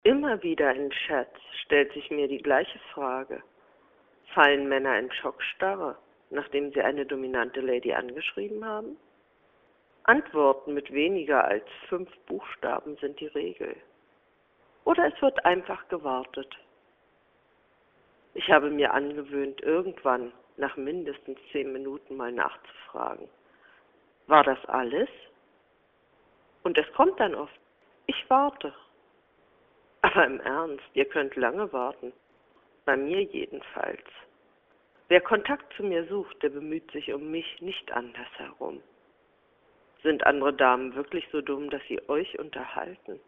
Immer wieder in Chats stellt sich mir die gleiche Frage. Fallen Männer in Schockstarre, nachdem sie eine dominante Lady angeschrieben haben? Antworten mit weniger als 5 Buchstaben sind die Regel. Oder es wird einfach gewartet. Ich habe mir angewöhnt, irgendwann nach mindestens 10 Minuten mal nachzufragen. War das alles? Und es kommt dann oft. Ich warte. Aber im Ernst, ihr könnt lange warten. Bei mir jedenfalls. Wer Kontakt zu mir sucht, der bemüht sich um mich, nicht andersherum. Sind andere Damen wirklich so dumm, dass sie euch unterhalten?